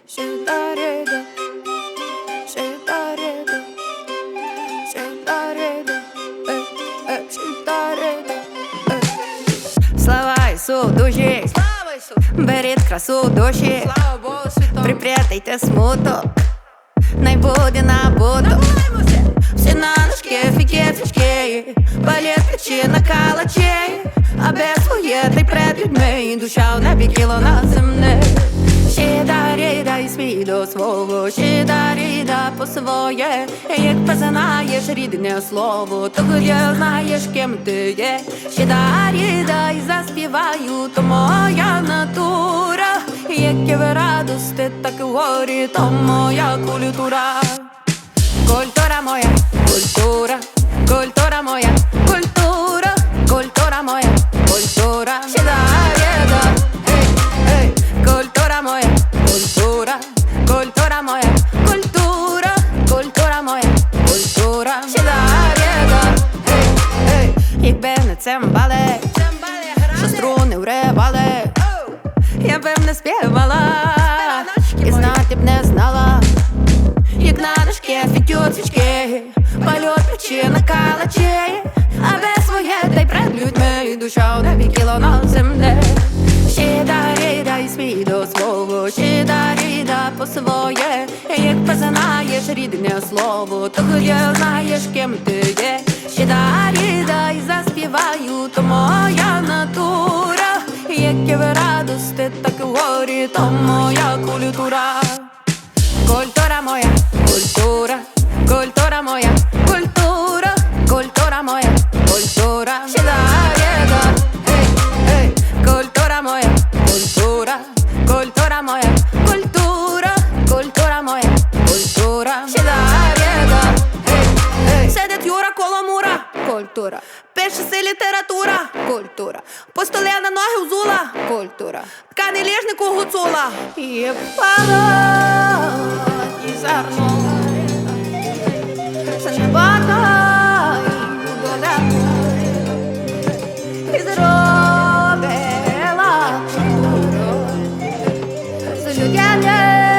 Shidareda, shidareda, shidareda, shidareda. Слава Ісу душі, беріть красу душі, припрятайте смуток, най буде набуток. Всі на ножки, фіки, фічки, балет печі на калачі, а без своєї перед людьми душа в небі кіло на землі. Щедаріда і свій до свого, щедаріда по своє. Як познаєш рідне слово, то тоді знаєш, ким ти є. Щедаріда і заспіваю, то моя натура. Які ви радости, так і в горі, то моя культура. Культура моя, культура, культура моя, культура, культура моя, культура. Щедаріда, ей, культура моя, культура, культура моя, культура, культура моя, культура. Щедаріда, ей, якби не цимбали, що струни вривали, я б не співала, і знати б не знала. Як на дошки фітють свічки, пальот печі на калачі, а без своє та й пред людьми душа в небі кіло на землі. Щедаріда і свій до свого, щедаріда по своє. Як познаєш рідне слово, то тоді знаєш, ким ти є. Щедаріда і заспіваю, то моя натура. Які ви радости, так і в горі, то моя культура. Культура моя, культура, культура моя, культура, культура моя, культура. Щедаріда, ей, ей, культура моя, культура, культура моя, культура, культура моя, культура. Щедаріда, ей, ей. Сидить Юра коло мура, культура. Пише література, культура. По столі на ноги взула, культура. Тканий ліжник у гуцула. І впала, і зерно занебата, і додаку, і зробила культуру з людяння.